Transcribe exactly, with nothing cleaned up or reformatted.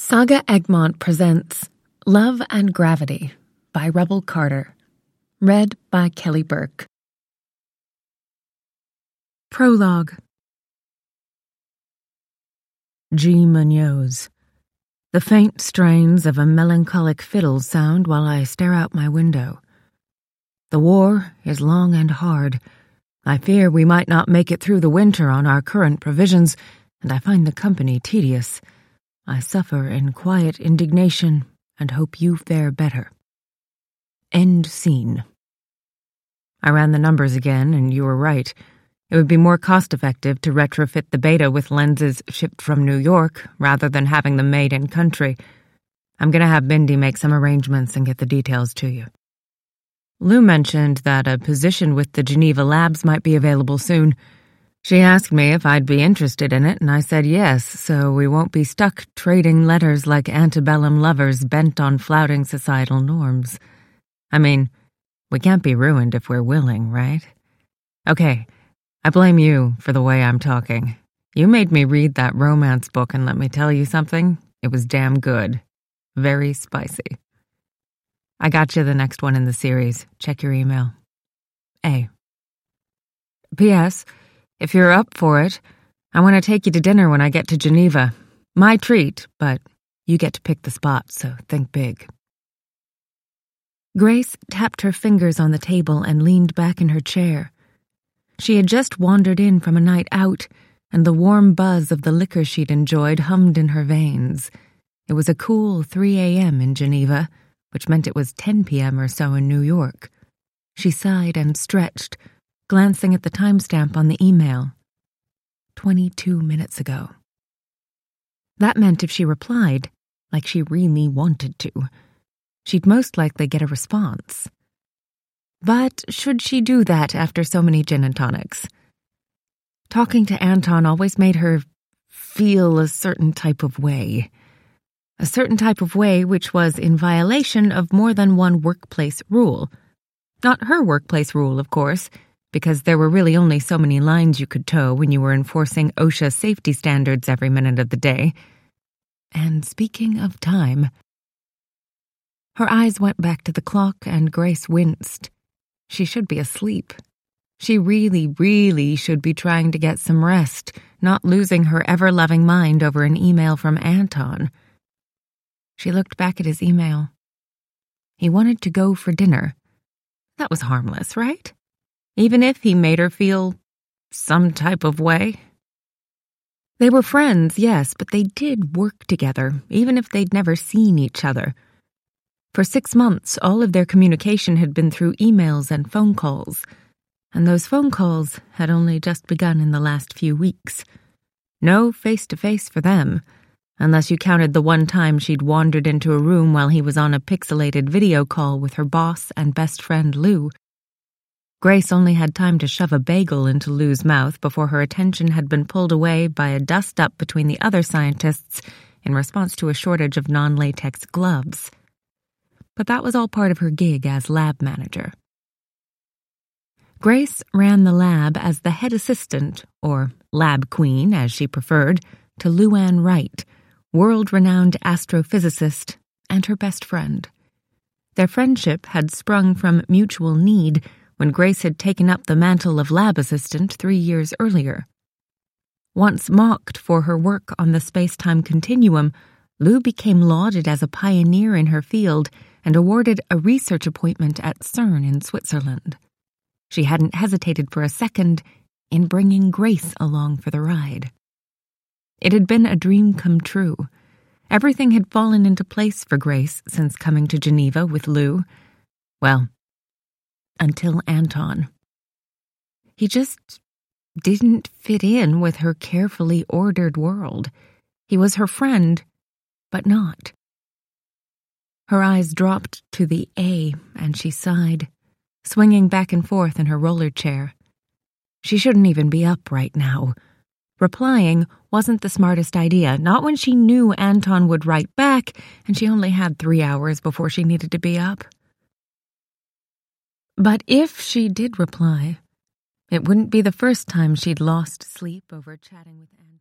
Saga Egmont presents Love and Gravity by Rebel Carter, read by Kelly Burke. Prologue. G. Munoz. The faint strains of a melancholic fiddle sound while I stare out my window. The war is long and hard. I fear we might not make it through the winter on our current provisions, and I find the company tedious. I suffer in quiet indignation and hope you fare better. End scene. I ran the numbers again, and you were right. It would be more cost-effective to retrofit the Beta with lenses shipped from New York rather than having them made in country. I'm going to have Bindi make some arrangements and get the details to you. Lou mentioned that a position with the Geneva Labs might be available soon. She asked me if I'd be interested in it, and I said yes, so we won't be stuck trading letters like antebellum lovers bent on flouting societal norms. I mean, we can't be ruined if we're willing, right? Okay, I blame you for the way I'm talking. You made me read that romance book, and let me tell you something, it was damn good. Very spicy. I got you the next one in the series. Check your email. A. P S. If you're up for it, I want to take you to dinner when I get to Geneva. My treat, but you get to pick the spot, so think big. Grace tapped her fingers on the table and leaned back in her chair. She had just wandered in from a night out, and the warm buzz of the liquor she'd enjoyed hummed in her veins. It was a cool three a.m. in Geneva, which meant it was ten p.m. or so in New York. She sighed and stretched, glancing at the timestamp on the email. Twenty-two minutes ago. That meant if she replied, like she really wanted to, she'd most likely get a response. But should she do that after so many gin and tonics? Talking to Anton always made her feel a certain type of way. A certain type of way which was in violation of more than one workplace rule. Not her workplace rule, of course, because there were really only so many lines you could toe when you were enforcing OSHA safety standards every minute of the day. And speaking of time, her eyes went back to the clock and Grace winced. She should be asleep. She really, really should be trying to get some rest, not losing her ever-loving mind over an email from Anton. She looked back at his email. He wanted to go for dinner. That was harmless, right? Even if he made her feel some type of way. They were friends, yes, but they did work together, even if they'd never seen each other. For six months, all of their communication had been through emails and phone calls, and those phone calls had only just begun in the last few weeks. No face-to-face for them, unless you counted the one time she'd wandered into a room while he was on a pixelated video call with her boss and best friend Lou. Grace only had time to shove a bagel into Lou's mouth before her attention had been pulled away by a dust-up between the other scientists in response to a shortage of non-latex gloves. But that was all part of her gig as lab manager. Grace ran the lab as the head assistant, or lab queen as she preferred, to Luann Wright, world-renowned astrophysicist and her best friend. Their friendship had sprung from mutual need when Grace had taken up the mantle of lab assistant three years earlier. Once mocked for her work on the space-time continuum, Lou became lauded as a pioneer in her field and awarded a research appointment at CERN in Switzerland. She hadn't hesitated for a second in bringing Grace along for the ride. It had been a dream come true. Everything had fallen into place for Grace since coming to Geneva with Lou. Well, until Anton. He just didn't fit in with her carefully ordered world. He was her friend, but not. Her eyes dropped to the A, and she sighed, swinging back and forth in her roller chair. She shouldn't even be up right now. Replying wasn't the smartest idea, not when she knew Anton would write back, and she only had three hours before she needed to be up. But if she did reply, it wouldn't be the first time she'd lost sleep over chatting with Anton.